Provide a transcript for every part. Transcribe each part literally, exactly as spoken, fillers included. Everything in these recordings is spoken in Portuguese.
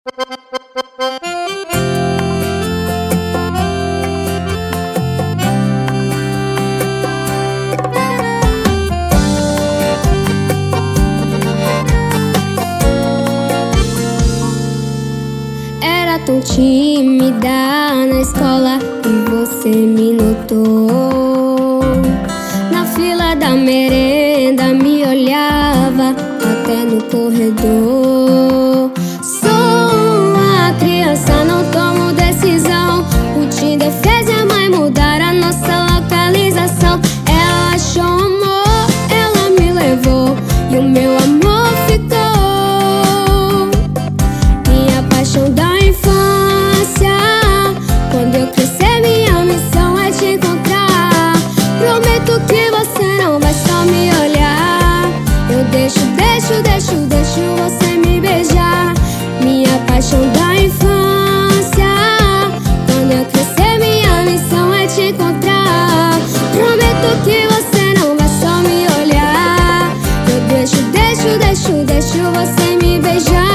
Era tão tímida na escola e você me notou. Na fila da merenda me olhava até no corredor. Sou uma criança, não tomo decisão. O Tinder fez minha mãe mudar a nossa localização. Ela achou amor, ela me levou e o meu amor ficou. Minha paixão da infância. Quando eu crescer minha missão é te encontrar. Prometo que você não vai só me olhar. Eu deixo, deixo, deixo, deixo você me beijar. Minha paixão da infância. Quando eu crescer minha missão é te encontrar. Prometo que você não vai só me olhar. Eu deixo, deixo, deixo, deixo você me beijar.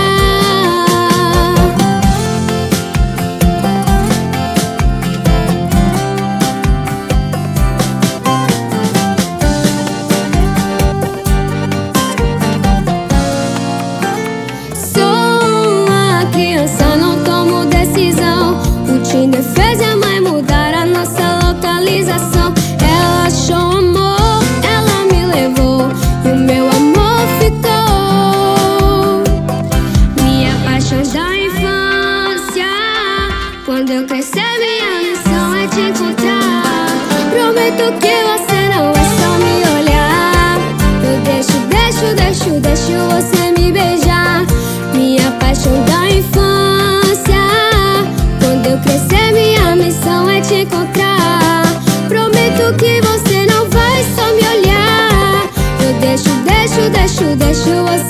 Não tomo decisão. O Tinder fez minha mãe mudar a nossa localização. Ela achou amor, ela me levou e o meu amor ficou. Minha paixão da infância. Quando eu crescer minha missão é te encontrar. Prometo que você não vai só me olhar. Eu deixo, deixo, deixo, deixo você me beijar. Minha paixão da infância. Quando eu crescer minha missão é te encontrar. Prometo que você não vai só me olhar. Eu deixo, deixo, deixo, deixo você